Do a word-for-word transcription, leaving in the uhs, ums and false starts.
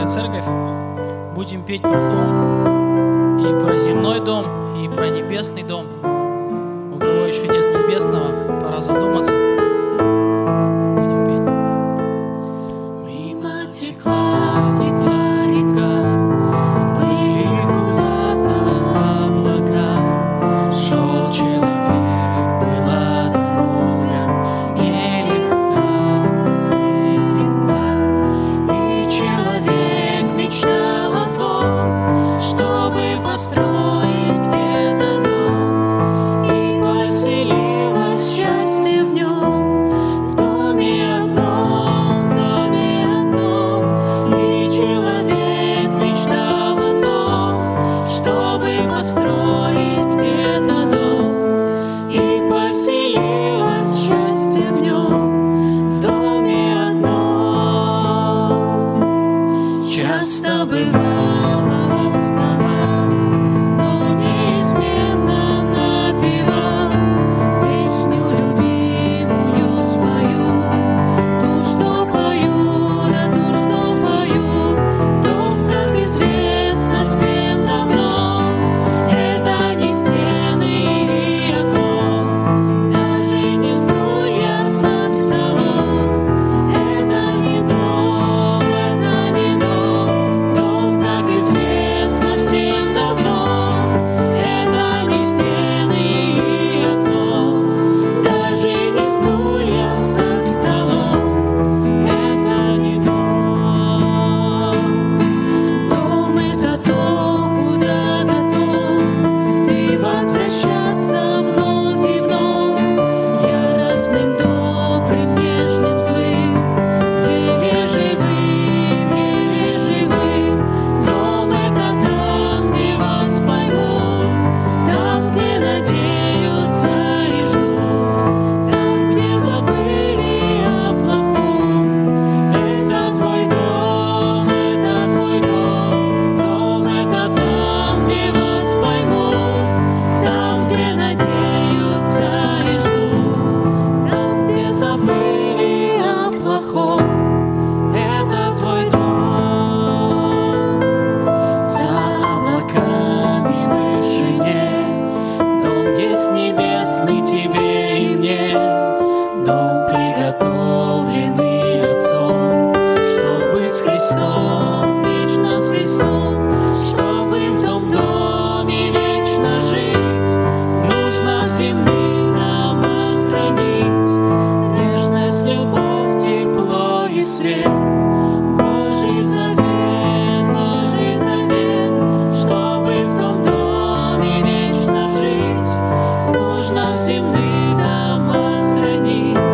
церковь, будем петь про дом, и про земной дом, и про небесный дом. У кого еще нет небесного, пора задуматься. Будем петь. Мимо текла, текла река, плыли куда-то облака, шел человек, была дорога нелегка, нелегка. И человек мечтал о том, чтобы построить где-то дом, и поселилось счастье в нем, в доме одном, в доме одном. И человек мечтал о том, чтобы построить где-то дом, и поселилось счастье в нем, в доме одном. Часто бывало, вставал, но неизменно напевал песню любимую свою, ту, что пою, да ту, что пою. Дом, как известно всем давно, это не стены и окно, даже не стулья со столом. Это не дом, это не дом. Дом, как известно всем давно, это не стены и окно, даже не стулья со столом. Это не дом. Дом — это то, куда готов ты возвращаться вновь и вновь, яростным, добрым, нежным, злым, еле живым, еле живым. Дом — это там, где вас поймут, там, где надеются и ждут, там, где забыли о плохом. Это твой дом, это твой дом. Дом — это там, где вас поймут, там, где надеются и ждут, там, где забыли о плохом. Это твой дом. За облаками в вышине дом есть небесный тебе и мне. Дом, приготовленный Отцом, чтоб быть с Христом, вечно с Христом. Чтобы в том доме вечно жить, нужно в земных домах хранить нежность, любовь, тепло и свет. Божий завет, Божий завет. Чтобы в том доме вечно жить, нужно в земных домах хранить